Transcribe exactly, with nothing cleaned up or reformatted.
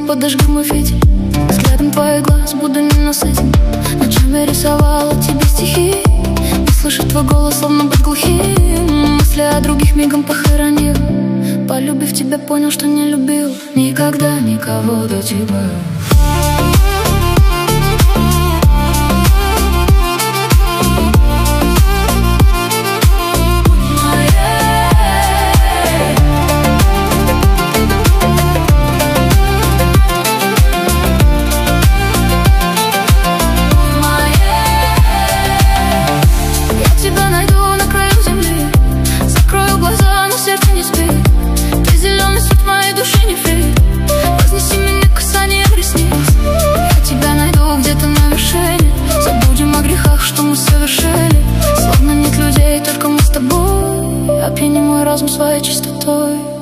подожги мой фитиль. Взглядом твоих глаз буду ненасытен. Ночами рисовала тебе стихи. Не слышать твой голос, словно быть глухим. Мысли о других мигом похоронил. Полюбив тебя, понял, что не любил никогда никого до тебя. Опьяни мой разум своей чистотой.